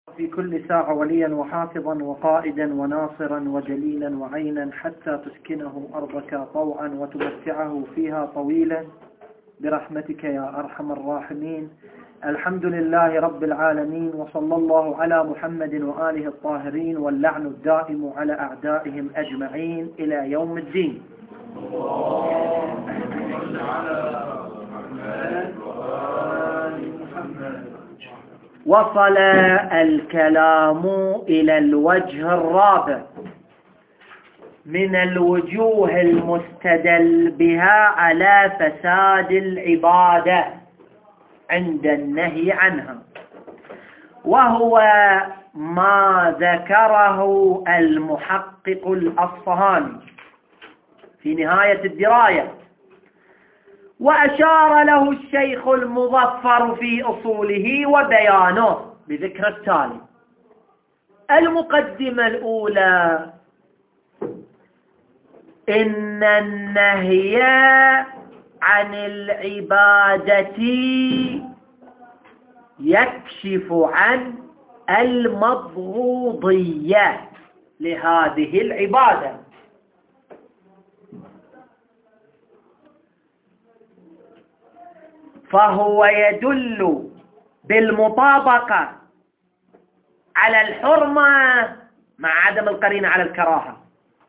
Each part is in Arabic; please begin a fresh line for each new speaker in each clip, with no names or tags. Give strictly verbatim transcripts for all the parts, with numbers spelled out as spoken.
في كل ساعة وليا وحافظا وقائدا وناصرا وجليلا وعينا حتى تسكنه أرضك طوعا وتمتعه فيها طويلا برحمتك يا أرحم الراحمين. الحمد لله رب العالمين، وصلى الله على محمد وآله الطاهرين، واللعن الدائم على أعدائهم أجمعين إلى يوم الدين. وصل الكلام إلى الوجه الرابع من الوجوه المستدل بها على فساد العبادة عند النهي عنها، وهو ما ذكره المحقق الأصفهاني في نهاية الدراية، وأشار له الشيخ المظفر في أصوله وبيانه بذكر التالي: المقدمة الأولى: إن النهي عن العبادة يكشف عن المبغوضية لهذه العبادة، فهو يدل بالمطابقة على الحرمة مع عدم القرينة على الكراهة،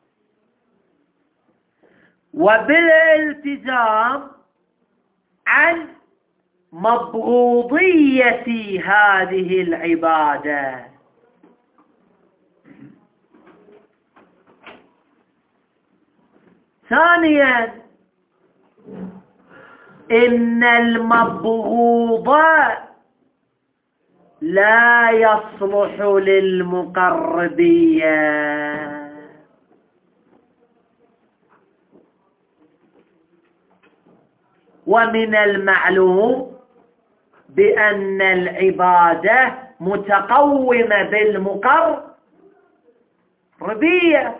وبالالتزام عن مبغوضية هذه العبادة. ثانيا: إن المبغوض لا يصلح للمقربية، ومن المعلوم بأن العبادة متقومة بالمقربية،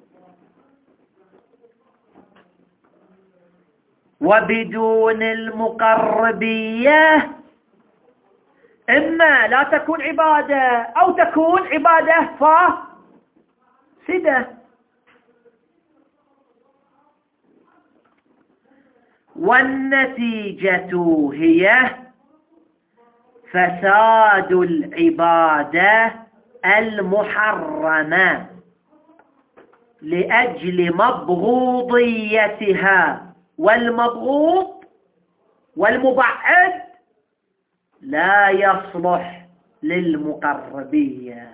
وبدون المقربية إما لا تكون عبادة أو تكون عبادة فاسدة. والنتيجة هي فساد العبادة المحرمة لأجل مبغوضيتها، والمبغوض والمبعد لا يصلح للمقربية.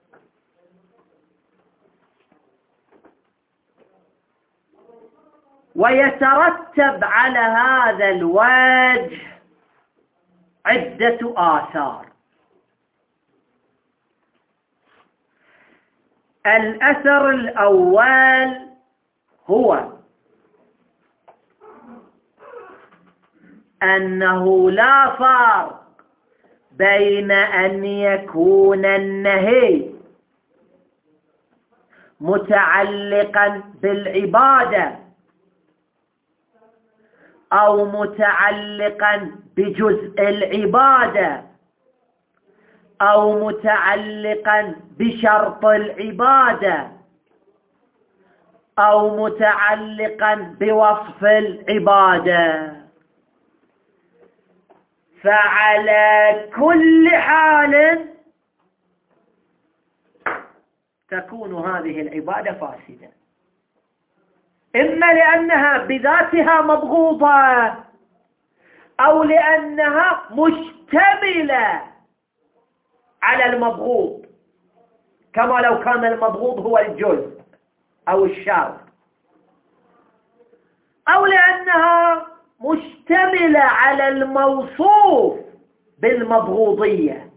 ويترتب على هذا الوجه عدة آثار. الأثر الأول هو أنه لا فرق بين أن يكون النهي متعلقا بالعبادة أو متعلقا بجزء العبادة أو متعلقا بشرط العبادة أو متعلقا بوصف العبادة، فعلى كل حال تكون هذه العبادة فاسدة، إما لأنها بذاتها مبغوضة أو لأنها مشتملة على المبغوض، كما لو كان المبغوض هو الجزء أو الشرط، أو لأنها مشتملة على الموصوف بالمبغوضية،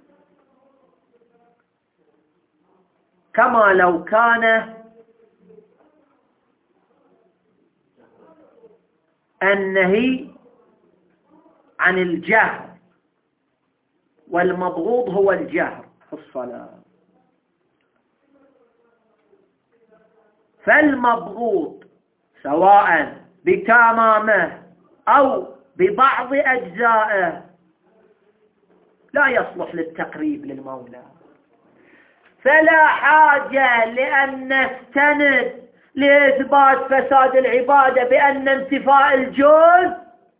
كما لو كان النهي عن الجهر والمبغوض هو الجهر في الصلاة. فالمبغوض سواء بتمامه أو ببعض أجزائه لا يصلح للتقريب للمولى،
فلا حاجة لأن نستند لإثبات فساد العبادة بأن انتفاء الجزء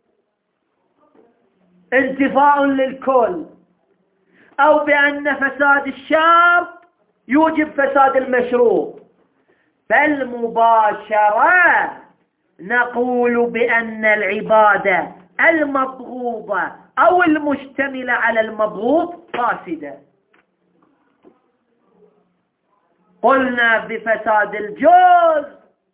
انتفاء للكل، أو بأن فساد الشرط يوجب فساد المشروط، بل مباشرة نقول بأن العبادة المبغوضة أو المشتملة على المبغوض فاسدة. قلنا بفساد الجزء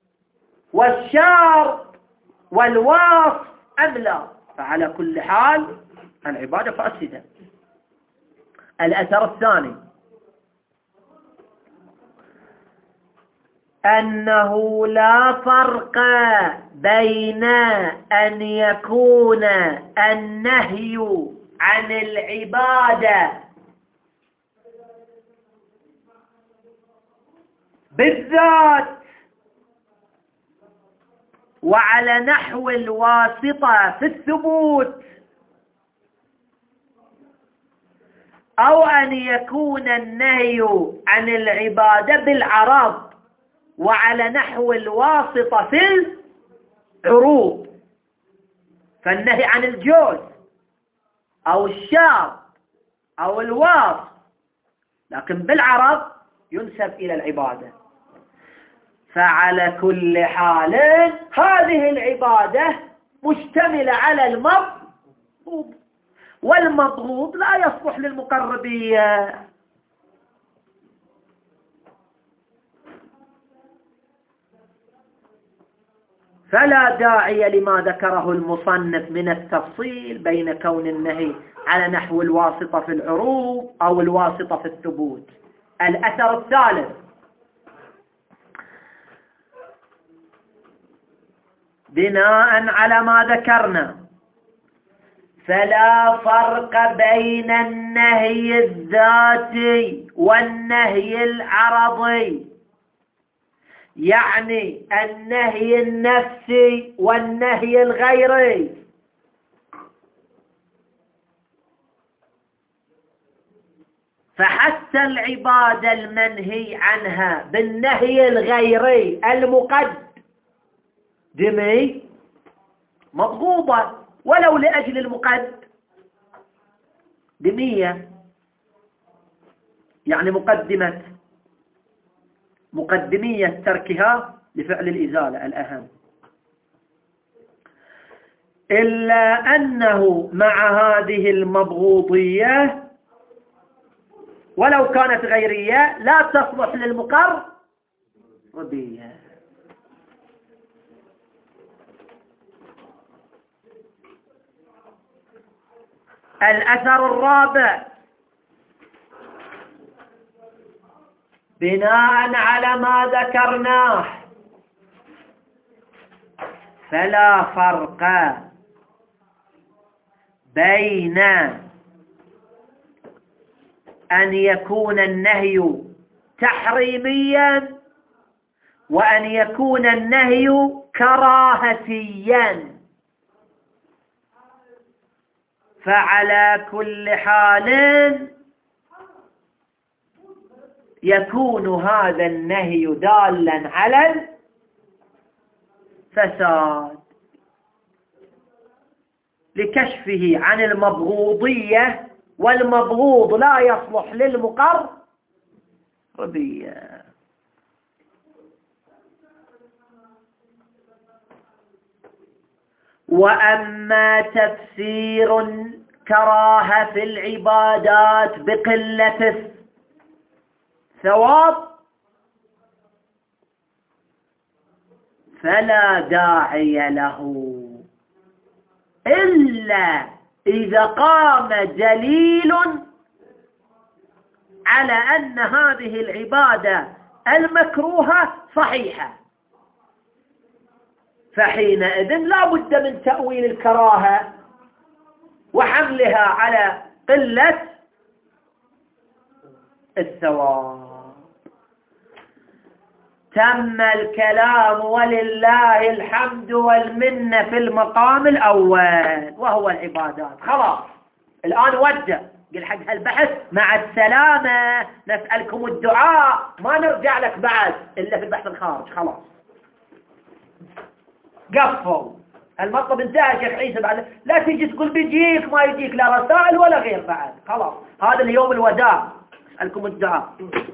والشرط والوصف أم لا، فعلى كل حال العبادة فاسدة. الأثر الثاني أنه لا فرق بين أن يكون النهي عن العبادة بالذات وعلى نحو الواسطة في الثبوت، أو أن يكون النهي عن العبادة بالعرض وعلى نحو الواسطة في العروض، فالنهي عن الجوز أو الشرط أو الوصف لكن بالعرض ينسب إلى العبادة. فعلى كل حال هذه العبادة مشتملة على المبغوض، والمبغوض لا يصلح للمقربية. فلا داعي لما ذكره المصنف من التفصيل بين كون النهي على نحو الواسطة في العروض أو الواسطة في الثبوت. الأثر الثالث بناء على ما ذكرنا فلا فرق بين النهي الذاتي والنهي العرضي، يعني النهي النفسي والنهي الغيري. فحتى العبادة المنهي عنها بالنهي الغيري المقدم مبغوضة ولو لأجل المقدمية، يعني مقدمة مقدمية تركها لفعل الإزالة الأهم، إلا أنه مع هذه المبغوضية ولو كانت غيرية لا تصلح للمقربية. الأثر الرابع بناء على ما ذكرناه فلا فرق بين أن يكون النهي تحريميا وأن يكون النهي كراهتيا. فعلى كل حال يكون هذا النهي دالا على الفساد لكشفه عن المبغوضية، والمبغوض لا يصلح للمقربية. وأما تفسير الكراهة في العبادات بقلة الثواب فلا داعي له إلا إذا قام دليل على أن هذه العبادة المكروهة صحيحة، فحينئذ لا بد من تأويل الكراهة وحملها على قلة الثواب. تم الكلام ولله الحمد والمنة في المقام الأول وهو العبادات. خلاص الآن ودع قل حق هالبحث مع السلامة، نسألكم الدعاء، ما نرجع لك بعد إلا في البحث الخارج. خلاص قفوا المطلب، انتهى شيخ عيسى. بعد لا تيجي تقول بيجيك ما يجيك، لا رسائل ولا غير بعد. خلاص هذا اليوم الوداع، نسألكم الدعاء.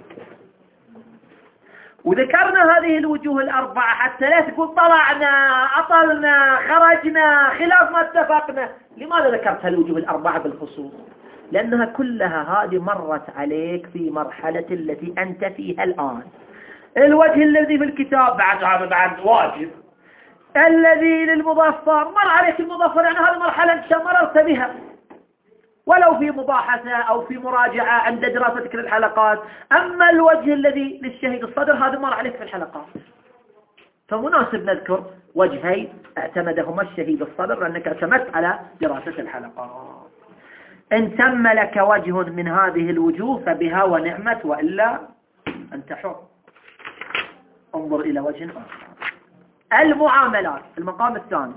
وذكرنا هذه الوجوه الأربعة حتى لا تقول طلعنا أطلنا خرجنا خلاف ما اتفقنا. لماذا ذكرت هالوجوه الأربعة بالخصوص؟ لأنها كلها هذه مرت عليك في مرحلة التي أنت فيها الآن. الوجه الذي في الكتاب بعد هذا بعد واجب، الذي للمظفر مر عليك المظفر، يعني هذه مرحلة أنت مررت بها ولو في مباحثة أو في مراجعة عند دراستك للحلقات. أما الوجه الذي للشهيد الصدر هذا مر عليك في الحلقات، فمناسب نذكر وجهين اعتمدهما الشهيد الصدر لأنك اعتمدت على دراسة الحلقات. إن تم لك وجه من هذه الوجوه فبها ونعمت، وإلا أنت حر. انظر إلى وجه آخر. المعاملات، المقام الثاني.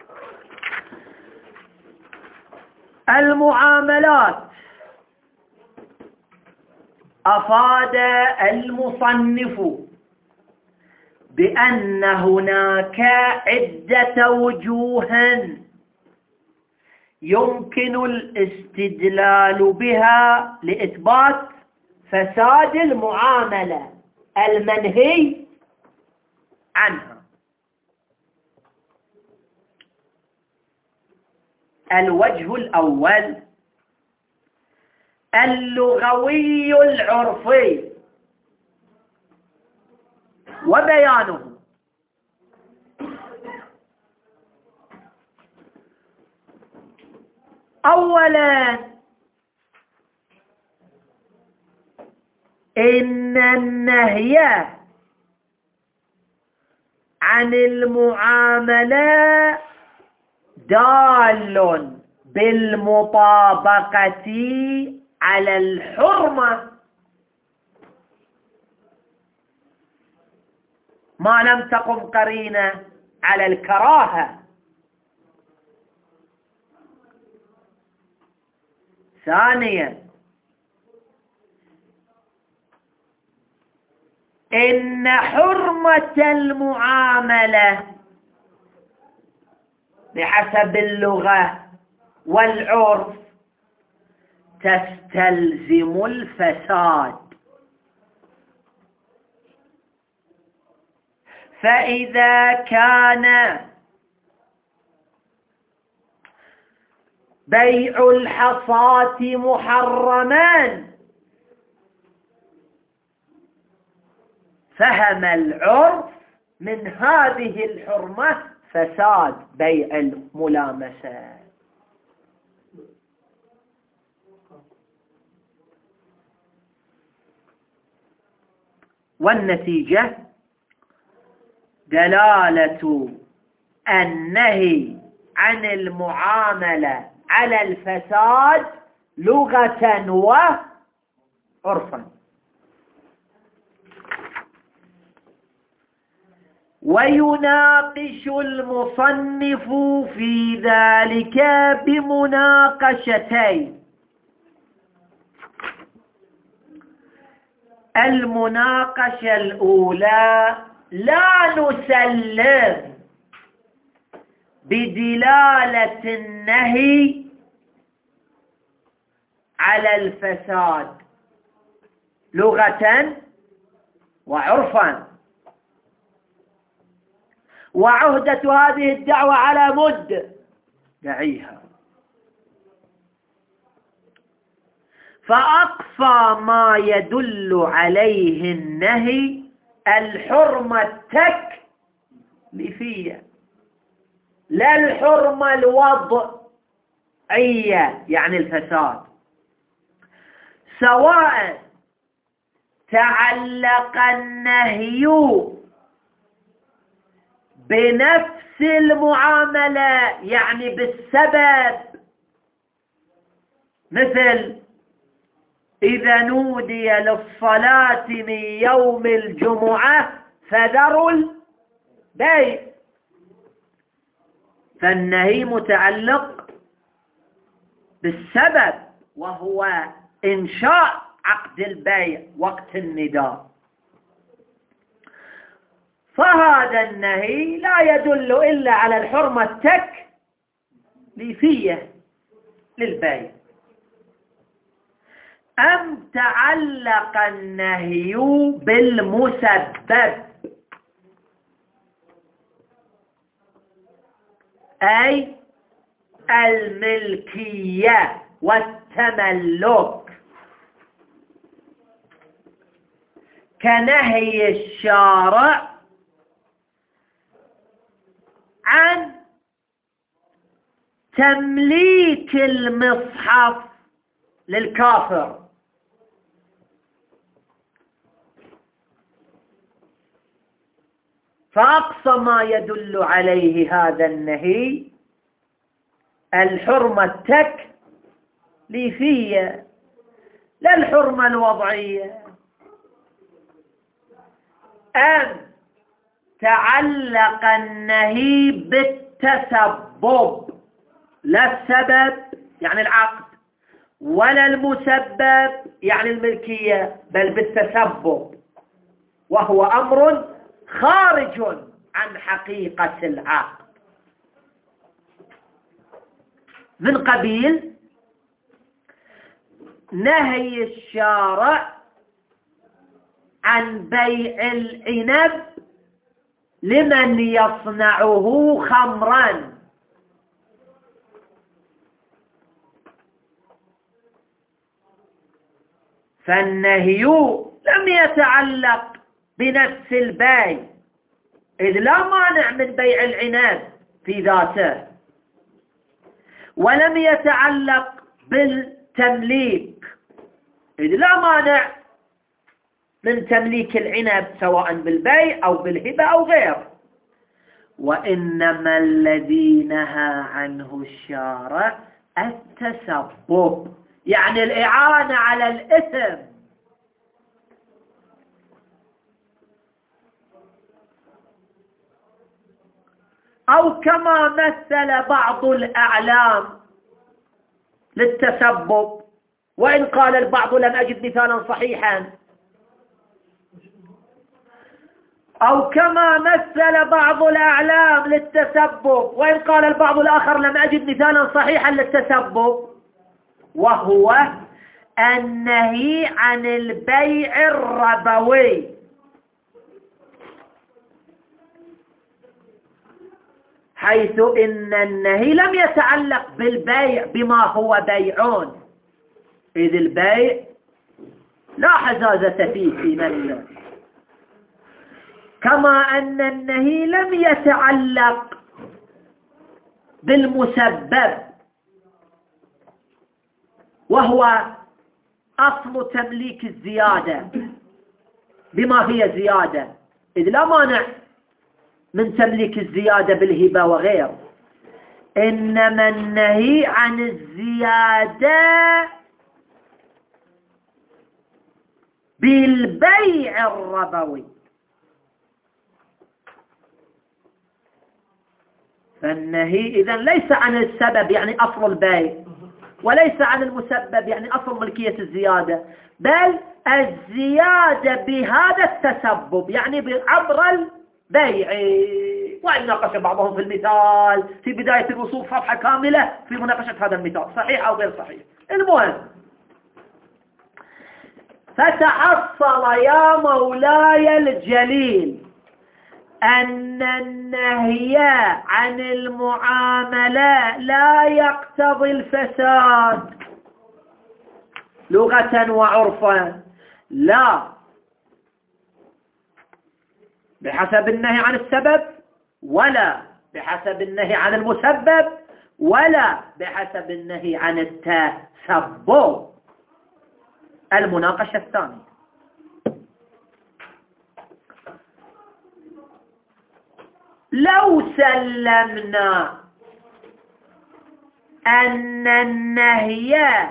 المعاملات أفاد المصنف بأن هناك عدة وجوه يمكن الاستدلال بها لإثبات فساد المعاملة المنهي عنها. الوجه الأول اللغوي العرفي وبيانه. أولا إن النهي عن المعاملة دال بالمطابقة على الحرمة ما لم تقم قرينة على الكراهة. ثانيا إن حرمة المعاملة بحسب اللغة والعرف تستلزم الفساد، فإذا كان بيع الحصاة محرما فهم العرف من هذه الحرمة فساد بيع الملامسة. والنتيجة دلالة النهي عن المعاملة على الفساد لغة وعرفا. ويناقش المصنف في ذلك بمناقشتين. المناقشة الأولى لا نسلم بدلالة النهي على الفساد لغة وعرفا، وعهدة هذه الدعوة على مد دعيها. فأقصى ما يدل عليه النهي الحرمة التكليفية لا الحرمة الوضعية، يعني الفساد، سواء تعلق النهي بنفس المعاملة يعني بالسبب، مثل إذا نودي للصلاة من يوم الجمعة فذروا البيع، فالنهي متعلق بالسبب وهو إنشاء عقد البيع وقت النداء. فهذا النهي لا يدل إلا على الحرمة التكليفية للبيع. أم تعلق النهي بالمسبب، أي الملكية والتملك، كنهي الشارع عن تمليك المصحف للكافر. فأقصى ما يدل عليه هذا النهي الحرمة التكليفية لا الحرمة الوضعية. أم تعلق النهي بالتسبب، لا السبب يعني العقد ولا المسبب يعني الملكية، بل بالتسبب، وهو أمر خارج عن حقيقة العقد، من قبيل نهي الشارع عن بيع العنب لمن يصنعه خمرا، فالنهي لم يتعلق بنفس البيع، إذ لا مانع من بيع العنب في ذاته، ولم يتعلق بالتمليك، إذ لا مانع من تمليك العنب سواء بالبيع أو بالهبة أو غيره. وإنما الذي نهى عنه الشارع التسبب، يعني الإعانة على الإثم، أو كما مثل بعض الأعلام للتسبب، وإن قال البعض لم أجد مثالا صحيحا، أو كما مثل بعض الأعلام للتسبب وإن قال البعض الآخر لم أجد مثالا صحيحا للتسبب، وهو النهي عن البيع الربوي، حيث إن النهي لم يتعلق بالبيع بما هو بيعون، إذ البيع لا حزازة فيه في مله، كما أن النهي لم يتعلق بالمسبب وهو أصل تمليك الزيادة بما هي زيادة، إذ لا مانع من تمليك الزيادة بالهبة وغيره، إنما النهي عن الزيادة بالبيع الربوي. فالنهي إذن ليس عن السبب يعني أصل البيع، وليس عن المسبب يعني أصل ملكية الزيادة، بل الزيادة بهذا التسبب يعني عبر البيع. وإن ناقش بعضهم في المثال في بداية الوصول صفحة كاملة في مناقشة هذا المثال صحيح أو غير صحيح. المهم، فتحصل يا مولاي الجليل أن النهي عن المعاملة لا يقتضي الفساد لغة وعرفا، لا بحسب النهي عن السبب، ولا بحسب النهي عن المسبب، ولا بحسب النهي عن التسبب. المناقشة الثانية، لو سلمنا أن النهي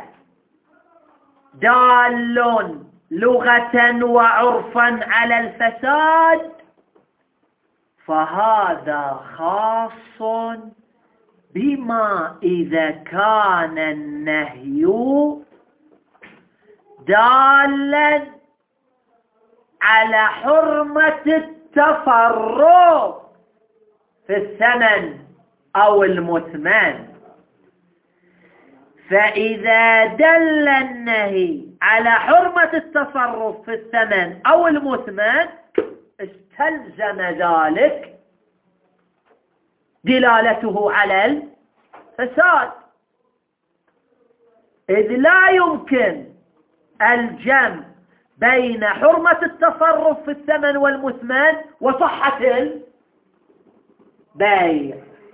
دال لغة وعرفا على الفساد، فهذا خاص بما إذا كان النهي دالا على حرمة التصرف في الثمن أو المثمن. فإذا دل النهي على حرمة التصرف في الثمن أو المثمن استلزم ذلك دلالته على الفساد، إذ لا يمكن الجمع بين حرمة التصرف في الثمن والمثمن وصحة البيع.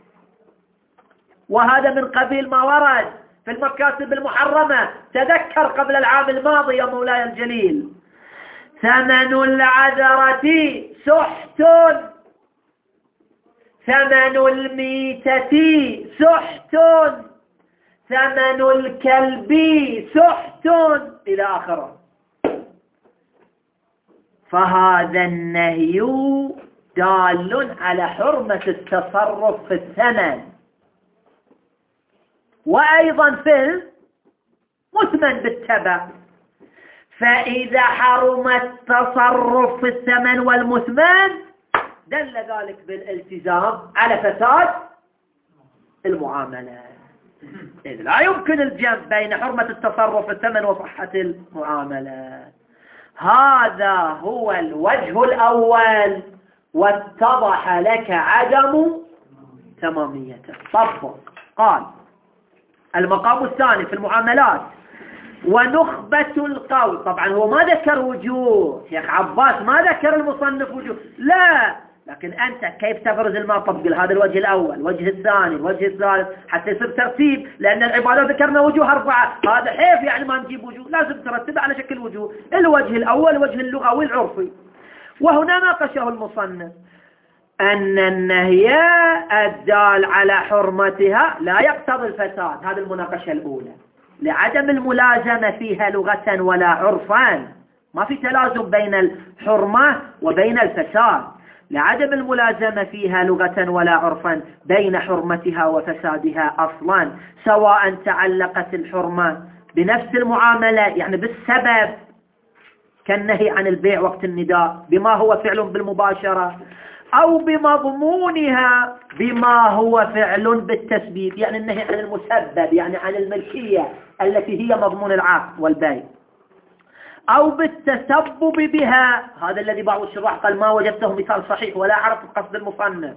وهذا من قبيل ما ورد في المكاسب المحرمة. تذكر قبل العام الماضي يا مولاي الجليل: ثمن العذرة سحت، ثمن الميتة سحت، ثمن الكلب سحت، إلى آخره. فهذا النهي دال على حرمة التصرف في الثمن، وأيضا في المثمن بالتبع. فإذا حرم التصرف في الثمن والمثمن دل ذلك بالالتزام على فساد المعاملة، إذ لا يمكن الجمع بين حرمة التصرف في الثمن وصحة المعاملة. هذا هو الوجه الأول، واتضح لك عدم تماميته. طبق. قال: المقام الثاني في المعاملات ونخبة القول. طبعا هو ما ذكر وجوه، شيخ عباس ما ذكر المصنف وجوه، لا، لكن أنت كيف تفرز المطب؟ قل هذا الوجه الأول، الوجه الثاني، الوجه الثالث، حتى يصير ترتيب. لأن العبارة ذكرنا وجوه أربعة، هذا حيف يعني ما نجيب وجوه، لازم ترتب على شكل وجوه. الوجه الأول الوجه اللغوي العرفي. وهنا ناقشه المصنف أن النهي الدال على حرمتها لا يقتضي الفساد. هذه المناقشة الأولى، لعدم الملازمة فيها لغة ولا عرفا. ما في تلازم بين الحرمة وبين الفساد، لعدم الملازمة فيها لغة ولا عرفا بين حرمتها وفسادها أصلا، سواء تعلقت الحرمة بنفس المعاملة يعني بالسبب كالنهي عن البيع وقت النداء بما هو فعل بالمباشرة، أو بمضمونها بما هو فعل بالتسبيب يعني النهي عن المسبب يعني عن الملكية التي هي مضمون العقد والبيع، أو بالتسبب بها. هذا الذي بعض الشراح قال ما وجدته مثال صحيح ولا عرف قصد المصنف.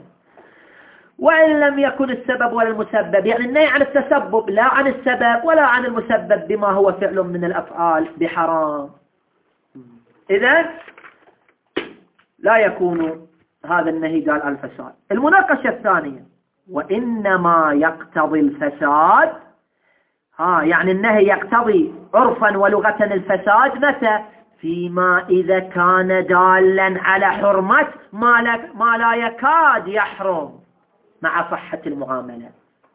وإن لم يكن السبب ولا المسبب يعني النهي عن التسبب لا عن السبب ولا عن المسبب بما هو فعل من الأفعال بحرام، إذن لا يكون هذا النهي قال على الفساد. المناقشة الثانية وإنما يقتضي الفساد، ها يعني النهي يقتضي عرفا ولغة الفساد متى؟ فيما إذا كان دالا على حرمة ما لا, ما لا يكاد يحرم مع صحة المعاملة،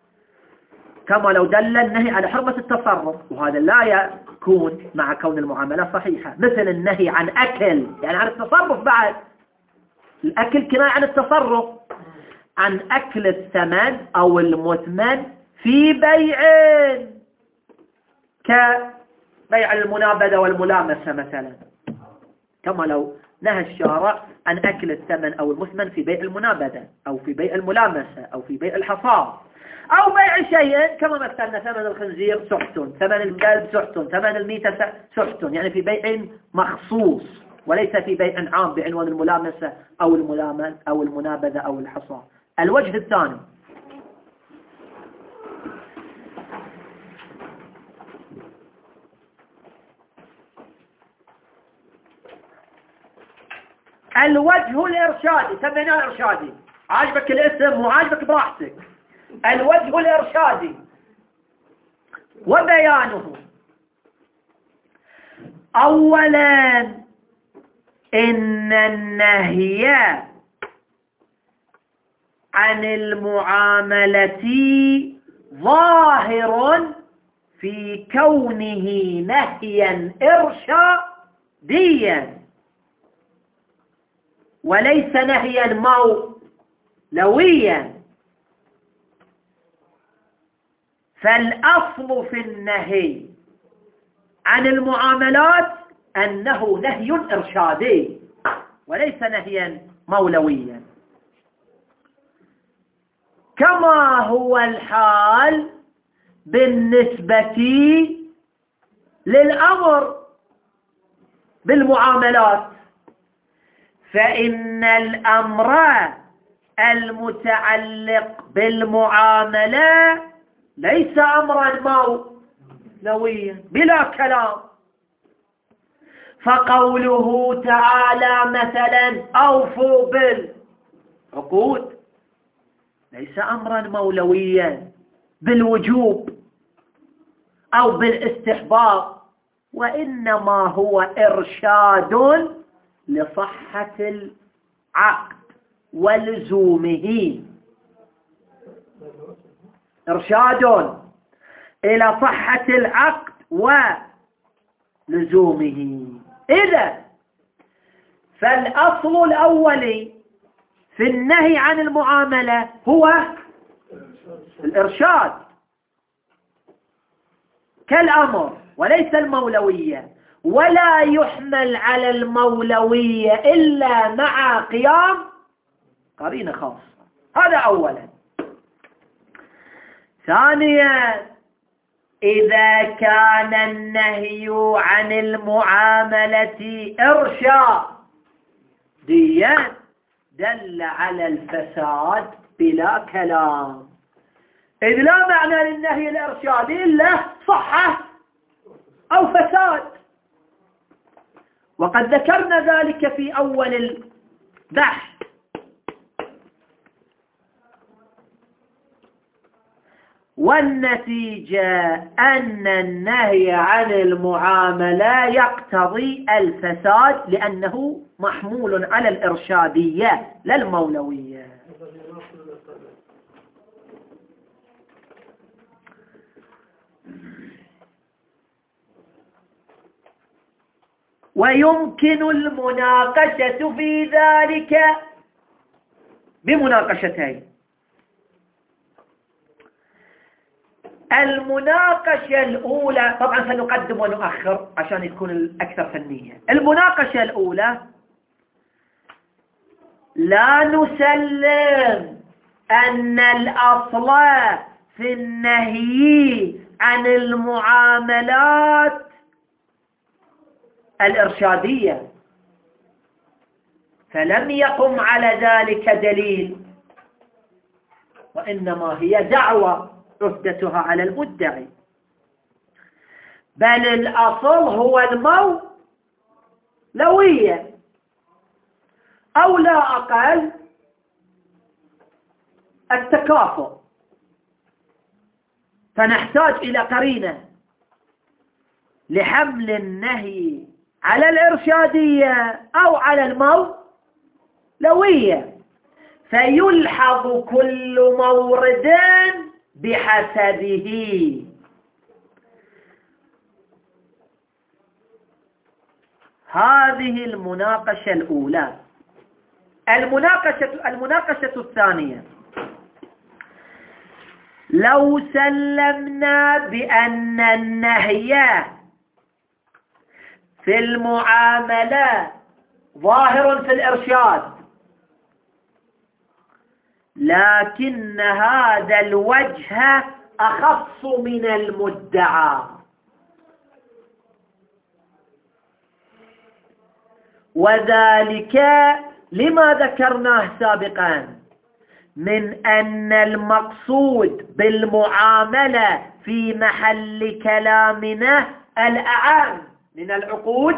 كما لو دل النهي على حرمة التصرف، وهذا لا يكون مع كون المعاملة صحيحة، مثل النهي عن أكل يعني عن التصرف. بعد الأكل كناية عن التصرف، عن أكل الثمن أو المثمن في بيع كبيع المنابذة والملامسة مثلا، كما لو نهى الشارع عن أكل الثمن أو المثمن في بيع المنابذة أو في بيع الملامسة أو في بيع الحصاد، أو بيع شيء كما مثلنا ثمن الخنزير سحت، ثمن الكلب سحت، ثمن الميتة سحت، يعني في بيع مخصوص وليس في بيع عام بعنوان الملامسة أو الملامس أو المنابذة أو الحصاد. الوجه الثاني الوجه الإرشادي، سميناه إرشادي، عاجبك الاسم وعاجبك براحتك. الوجه الإرشادي وبيانه: أولا إن النهي عن المعاملة ظاهر في كونه نهيا إرشاديا وليس نهيا مولويا. فالأصل في النهي عن المعاملات أنه نهي إرشادي وليس نهيا مولويا، كما هو الحال بالنسبة للأمر بالمعاملات، فإن الأمر المتعلق بالمعاملة ليس أمرا مولويا بلا كلام. فقوله تعالى مثلا أوفوا بالعقود ليس أمرا مولويا بالوجوب أو بالاستحباب، وإنما هو إرشاد لصحة العقد ولزومه، إرشاد إلى صحة العقد ولزومه. إذا فالأصل الأولي في النهي عن المعاملة هو الإرشاد كالأمر وليس المولوية، ولا يحمل على المولوية إلا مع قيام قرينة خاصة. هذا أولا. ثانيا، إذا كان النهي عن المعاملة إرشاديا دل على الفساد بلا كلام، إذ لا معنى للنهي الإرشادي إلا صحة أو فساد، وقد ذكرنا ذلك في أول البحث. والنتيجة أن النهي عن المعاملة يقتضي الفساد لأنه محمول على الإرشادية لا المولوية. ويمكن المناقشة في ذلك بمناقشتين. المناقشة الأولى، طبعا سنقدم ونؤخر عشان يكون الأكثر فنية. المناقشة الأولى، لا نسلم أن الأصل في النهي عن المعاملات الإرشادية، فلم يقم على ذلك دليل، وإنما هي دعوة عهدتها على المدعي، بل الأصل هو المولوية أو لا أقل التكافؤ، فنحتاج إلى قرينة لحمل النهي على الإرشادية أو على المولوية، فيلحظ كل مورد بحسبه. هذه المناقشة الأولى. المناقشة المناقشة الثانية، لو سلمنا بأن النهي في المعاملة ظاهر في الإرشاد، لكن هذا الوجه أخص من المدعى، وذلك لما ذكرناه سابقا من أن المقصود بالمعاملة في محل كلامنا الأعم من العقود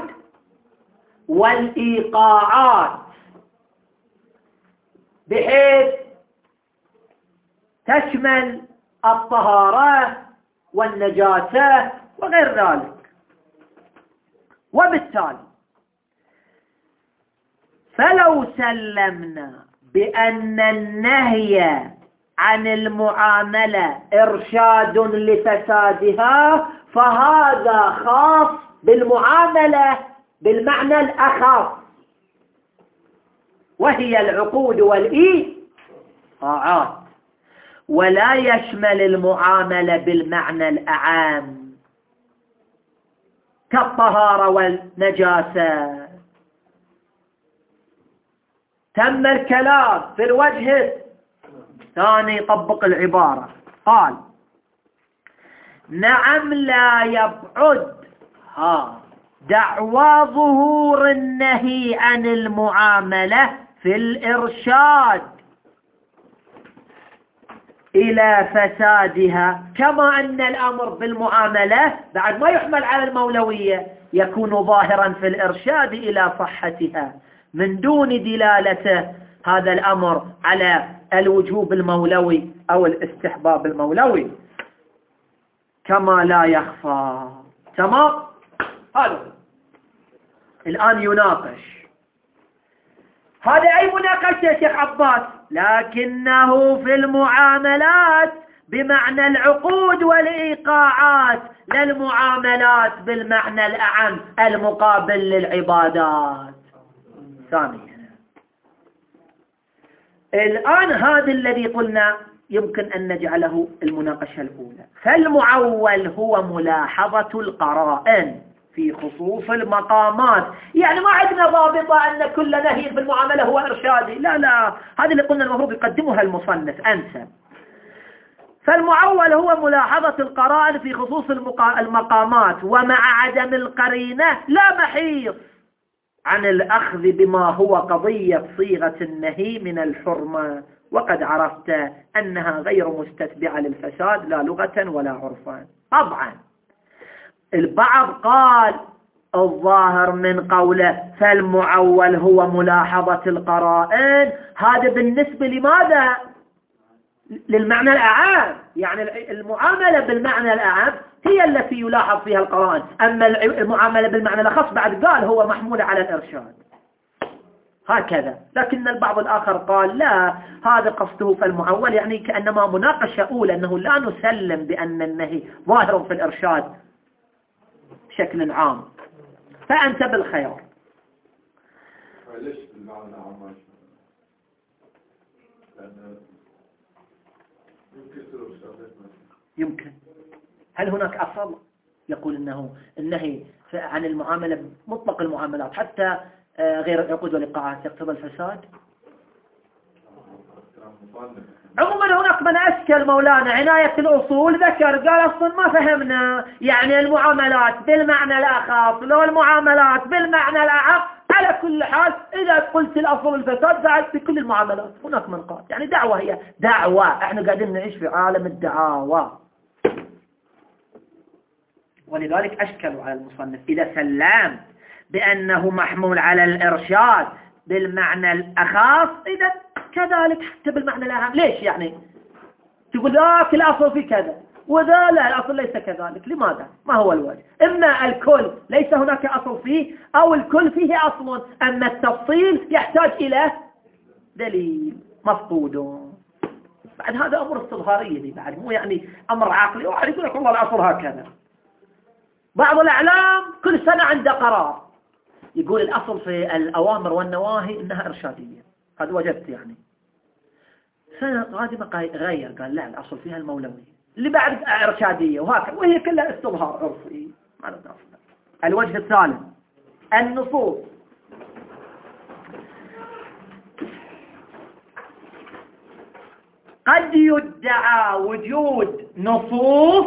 والإيقاعات، بحيث تشمل الطهارة والنجاسة وغير ذلك. وبالتالي فلو سلمنا بأن النهي عن المعاملة إرشاد لفسادها، فهذا خاص بالمعاملة بالمعنى الأخص، وهي العقود والإيقاعات، ولا يشمل المعاملة بالمعنى الأعام. كالطهارة والنجاسة. تم الكلام في الوجه الثاني. طبق العبارة. قال نعم لا يبعد ها دعوى ظهور النهي عن المعاملة في الإرشاد إلى فسادها، كما أن الأمر بالمعاملة بعد ما يحمل على المولوية يكون ظاهرا في الإرشاد إلى صحتها من دون دلالة هذا الأمر على الوجوب المولوي أو الاستحباب المولوي، كما لا يخفى. تمام. هذا الآن يناقش. هذا أي مناقشة يا شيخ عباس؟ لكنه في المعاملات بمعنى العقود والإيقاعات، لا المعاملات بالمعنى الأعم المقابل للعبادات. ثانيا الآن هذا الذي قلنا يمكن أن نجعله المناقشة الأولى. فالمعول هو ملاحظة القرائن في خصوص المقامات. يعني ما عندنا ضابطة أن كل نهي بالمعاملة هو إرشادي، لا لا، هذه اللي قلنا المفروض يقدمها المصنف أنسب. فالمعول هو ملاحظة القرائن في خصوص المقامات، ومع عدم القرينة لا محيص عن الأخذ بما هو قضية صيغة النهي من الحرمة، وقد عرفت أنها غير مستتبعة للفساد لا لغة ولا عرفا. طبعا البعض قال الظاهر من قوله فالمعول هو ملاحظة القرائن، هذا بالنسبة لماذا؟ للمعنى الأعام، يعني المعاملة بالمعنى الأعام هي التي يلاحظ فيها القرائن، أما المعاملة بالمعنى الأخص بعد قال هو محمول على الإرشاد هكذا. لكن البعض الآخر قال لا، هذا قصده فالمعول، يعني كأنما مناقشة أولى أنه لا نسلم بأن النهي ظاهر في الإرشاد بشكل عام. فأنت بالخيار.
ليش بالمعنى العام؟ لأن
يمكن. هل هناك أصل يقول أنه النهي عن المعاملة مطلق المعاملات حتى غير العقود والإيقاعات يقتضي الفساد؟ عموما هناك من أشكل مولانا عناية الأصول ذكر قال أصلا ما فهمنا، يعني المعاملات بالمعنى الأخص لو المعاملات بالمعنى الأعم. على كل حال إذا قلت الأصل الفساد بعد في كل المعاملات. هناك من قال يعني دعوة، هي دعوة، احنا قاعدين نعيش في عالم الدعاوى، ولذلك أشكلوا على المصنف إذا سلمت بأنه محمول على الإرشاد بالمعنى الأخص إذا كذلك حتى بالمعنى الأعم. ليش يعني تقول ذاك الأصل في كذا وذا لا الأصل ليس كذلك؟ لماذا؟ ما هو الوجه؟ إما الكل ليس هناك أصل فيه، أو الكل فيه أصل، أما التفصيل يحتاج إلى دليل مفقود. بعد هذا أمر استظهارية دي بعد، مو يعني أمر عقلي واحد يقول لك والله الأصل هكذا. بعض الأعلام كل سنة عنده قرار يقول الأصل في الأوامر والنواهي إنها إرشادية، هذا وجدت يعني. سنة قادمة غير قال لا الأصل فيها المولوية، اللي بعد إرشادية، وهكذا، وهي كلها استظهار عرفي. الوجه الثالث النصوص. قد يدعى وجود نصوص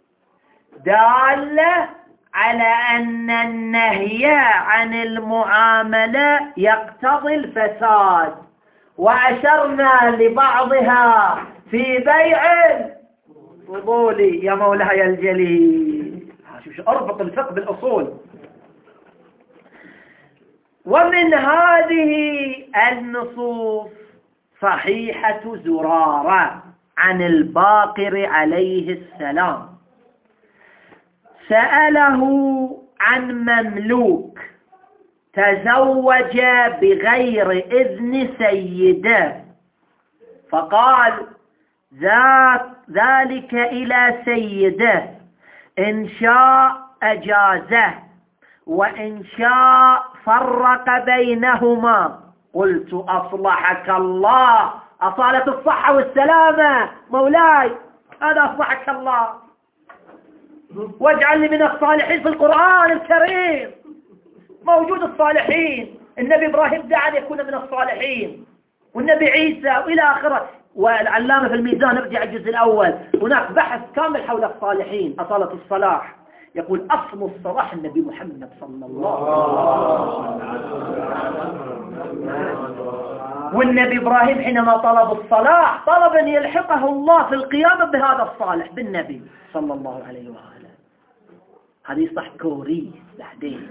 دالة على أن النهي عن المعاملة يقتضي الفساد، وأشرنا لبعضها في بيع فضولي يا مولاي الجليل. شوف أربط الفقه بالأصول. ومن هذه النصوص صحيحة زرارة عن الباقر عليه السلام، سأله عن مملوك تزوج بغير إذن سيده، فقال ذلك إلى سيده، إن شاء أجازه وإن شاء فرق بينهما. قلت أصلحك الله، أصالة الصحة والسلامة مولاي، هذا أصلحك الله. واجعلني من الصالحين في القرآن الكريم موجود الصالحين. النبي إبراهيم دعا أن يكون من الصالحين، والنبي عيسى وإلى آخره. والعلامة في الميزان ارجع الجزء الأول، هناك بحث كامل حول الصالحين أصالة الصلاح. يقول أصل الصلاح النبي محمد صلى الله عليه وسلم. والنبي إبراهيم حينما طلب الصلاح طلب أن يلحقه الله في القيامة بهذا الصالح بالنبي صلى الله عليه وآله. هذه صح كوري بعدين.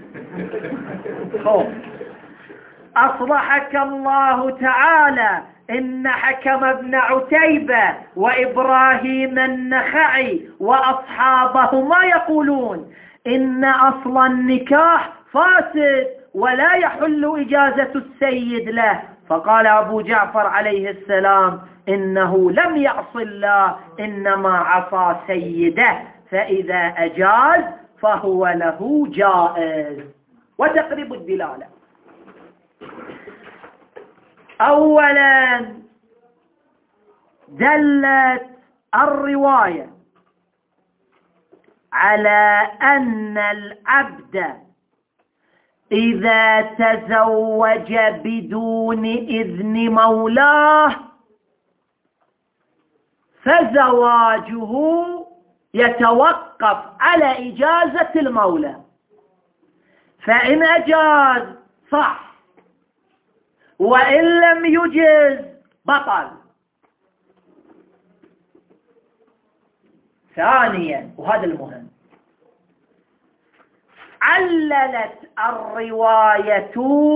أصلحك الله تعالى إن حكم ابن عتيبة وإبراهيم النخعي وأصحابهما يقولون إن أصل النكاح فاسد ولا يحل إجازة السيد له. فقال أبو جعفر عليه السلام إنه لم يعص الله إنما عصى سيده، فإذا أجاز فهو له جائز. وتقريب الدلالة: أولا دلت الرواية على أن العبد إذا تزوج بدون إذن مولاه فزواجه يتوقف على إجازة المولى، فإن أجاز صح، وإن لم يجز بطل. ثانيا، وهذا المهم، عللت الرواية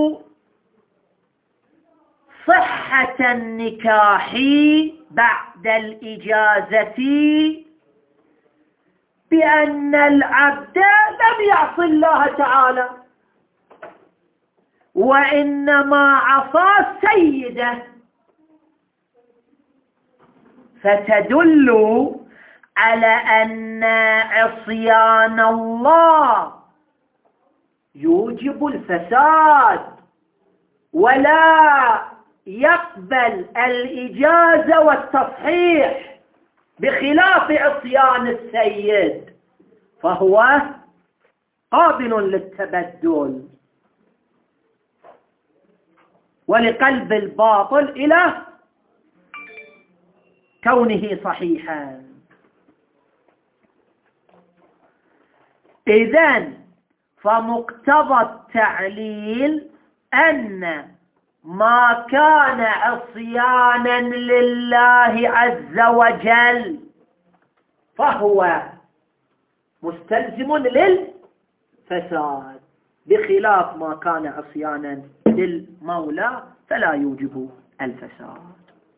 صحة النكاح بعد الإجازة بأن العبد لم يعص الله تعالى وإنما عصى سيده، فتدل على أن عصيان الله يوجب الفساد ولا يقبل الإجازة والتصحيح، بخلاف عصيان السيد فهو قابل للتبدل ولقلب الباطل إلى كونه صحيحا. إذن فمقتضى التعليل أن ما كان عصيانا لله عز وجل فهو مستلزم للفساد، بخلاف ما كان عصيانا للمولى فلا يوجب الفساد.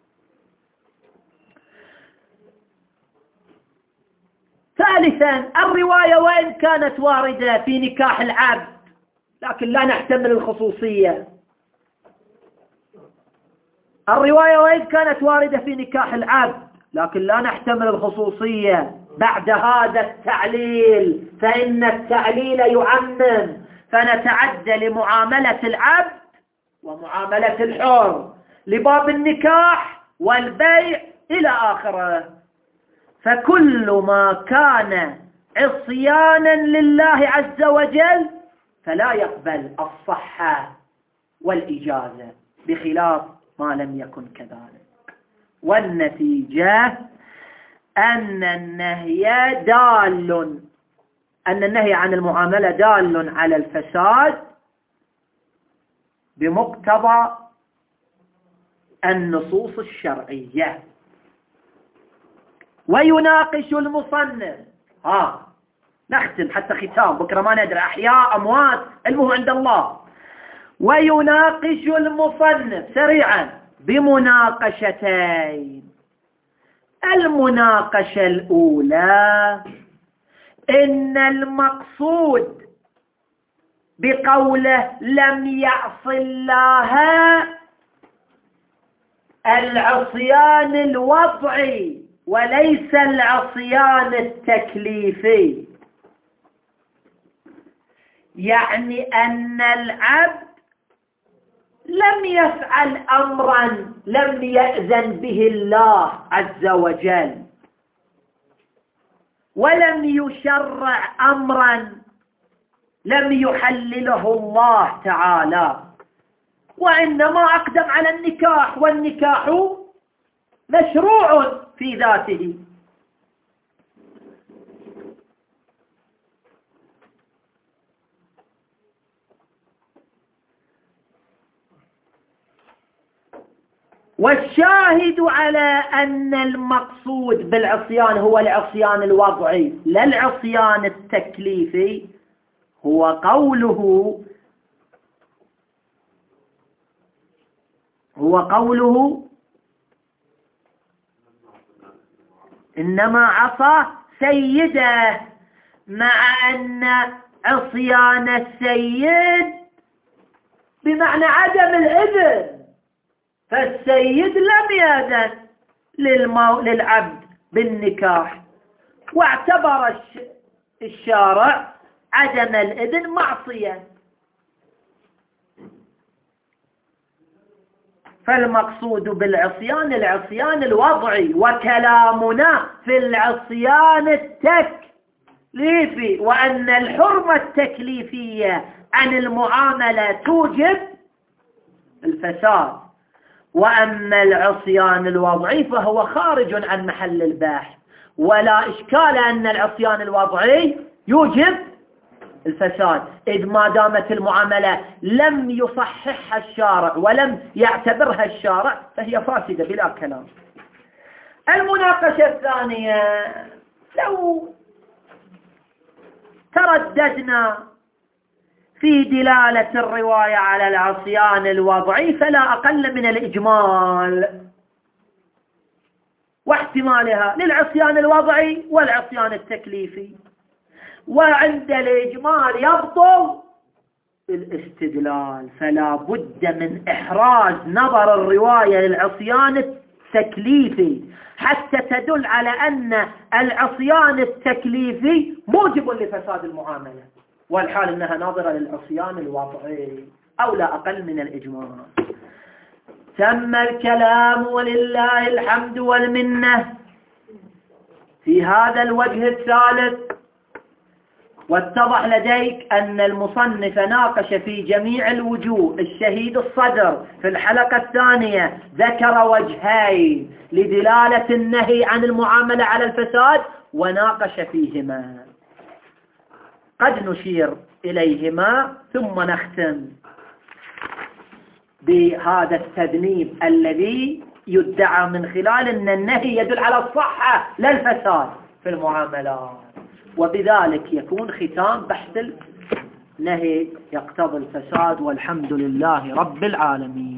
ثالثا، الرواية وإن كانت واردة في نكاح العبد لكن لا نحتمل الخصوصية. الرواية وإن كانت واردة في نكاح العبد لكن لا نحتمل الخصوصية بعد هذا التعليل، فإن التعليل يعمم، فنتعدى لمعاملة العبد ومعاملة الحر، لباب النكاح والبيع إلى آخره. فكل ما كان عصيانا لله عز وجل فلا يقبل الصحة والإجازة، بخلاف ما لم يكن كذلك. والنتيجة أن النهي دال أن النهي عن المعاملة دال على الفساد بمقتضى النصوص الشرعية. ويناقش المصنف، ها نختم حتى ختام، بكرة ما ندري أحياء أموات علمه عند الله. ويناقش المصنف سريعا بمناقشتين. المناقشة الأولى إن المقصود بقوله لم يعص الله العصيان الوضعي وليس العصيان التكليفي، يعني أن العبد لم يفعل أمرا لم يأذن به الله عز وجل، ولم يشرع أمرا لم يحلله الله تعالى، وإنما أقدم على النكاح، والنكاح مشروع في ذاته. والشاهد على أن المقصود بالعصيان هو العصيان الوضعي لا العصيان التكليفي هو قوله هو قوله إنما عصى سيده، مع أن عصيان السيد بمعنى عدم الإذن، فالسيد لم يأذن للمو... للعبد بالنكاح، واعتبر الشارع عدم الإذن معصية. فالمقصود بالعصيان العصيان الوضعي، وكلامنا في العصيان التكليفي، وأن الحرمة التكليفية عن المعاملة توجب الفساد، وأما العصيان الوضعي فهو خارج عن محل الباحث، ولا إشكال أن العصيان الوضعي يوجب الفساد، إذ ما دامت المعاملة لم يصححها الشارع ولم يعتبرها الشارع فهي فاسدة بلا كلام. المناقشة الثانية، لو ترددنا في دلالة الرواية على العصيان الوضعي فلا أقل من الإجمال واحتمالها للعصيان الوضعي والعصيان التكليفي، وعند الإجمال يبطل الاستدلال، فلا بد من إحراز نظر الرواية للعصيان التكليفي حتى تدل على أن العصيان التكليفي موجب لفساد المعاملة، والحال أنها ناظرة للعصيان الوضعي أو لا أقل من الإجمال. تم الكلام ولله الحمد والمنة في هذا الوجه الثالث، واتضح لديك أن المصنف ناقش في جميع الوجوه. الشهيد الصدر في الحلقة الثانية ذكر وجهين لدلالة النهي عن المعاملة على الفساد وناقش فيهما، قد نشير إليهما ثم نختم بهذا التذنيب الذي يدعى من خلال أن النهي يدل على الصحة لا الفساد في المعاملات، وبذلك يكون ختام بحث النهي يقتضي الفساد، والحمد لله رب العالمين.